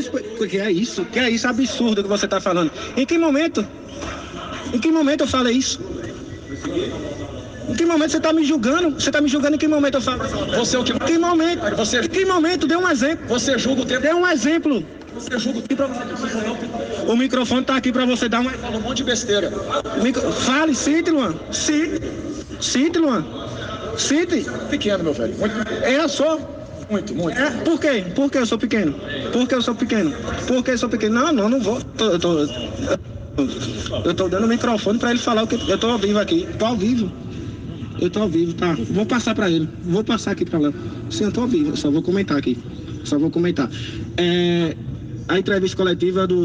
Que é isso? Que é isso absurdo que você está falando? Em que momento? Em que momento eu falei isso? Em que momento você está me julgando? Você está me julgando em que momento eu falo? Você é o que... Em que momento? Você... Em que momento? Dê um exemplo. Você julga o tempo... Dê um exemplo. Você julga o tempo... O microfone está aqui para você dar uma... Fala um monte de besteira. Fale, cite, Luan. Cite, Luan. Cite. Pequeno, meu velho. Muito pequeno. Eu sou... Muito. Por quê? Por que eu sou pequeno? Por que eu sou pequeno? Por que eu sou pequeno? Não vou. Eu tô dando o microfone para ele falar o que... Eu tô ao vivo aqui. Eu tô ao vivo, tá? Vou passar para ele. Vou passar aqui para lá. Sim, eu tô ao vivo. Eu só vou comentar aqui. A entrevista coletiva do